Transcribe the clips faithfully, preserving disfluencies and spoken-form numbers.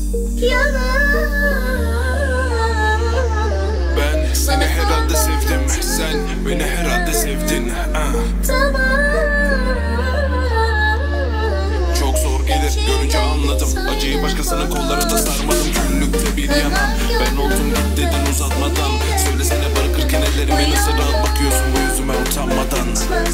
Ben seni herhalde sevdim, sen beni herhalde sevdin. ah. Çok zor gelir, görünce anladım. Acıyı başkasının kollarında sarmadım. Küllükte bir yanan ben oldum, git dedin uzatmadan. Söylesene bırakırken ellerime nasıl rahat bakıyorsun bu yüzüme utanmadan.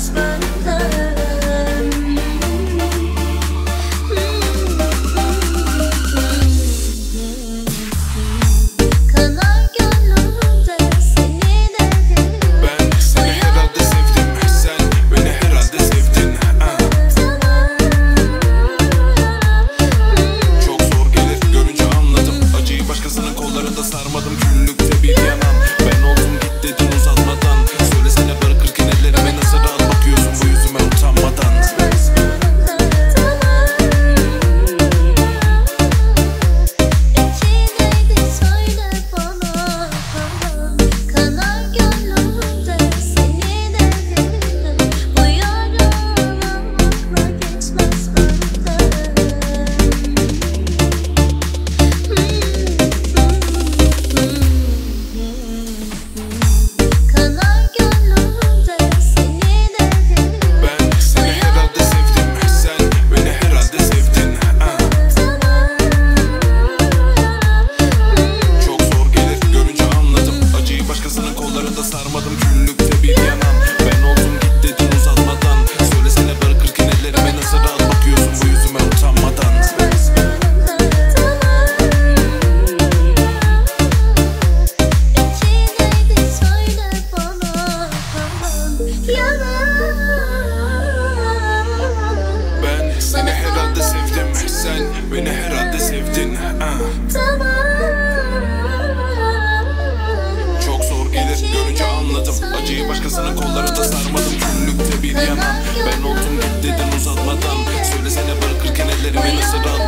Sarmadım küllükte bir yanan ben oldum, git dedin uzatmadan. Söylesene bırakırken ellerime nasıl rahat bakıyorsun bu yüzüme utanmadan. Sarmadım küllükte bir yanan ben oldum, git dedin uzatmadan. Söylesene bırakırken ellerime nasıl rahat bakıyorsun bu yüzüme utanmadan. Ben seni herhalde sevdim, sen beni herhalde sevdin. ah. Görünce anladım, acıyı başkasının kollarında sarmadım. Küllükte bir yanan ben oldum, git dedin uzatmadan. Söylesene bırakırken ellerime nasıl rahat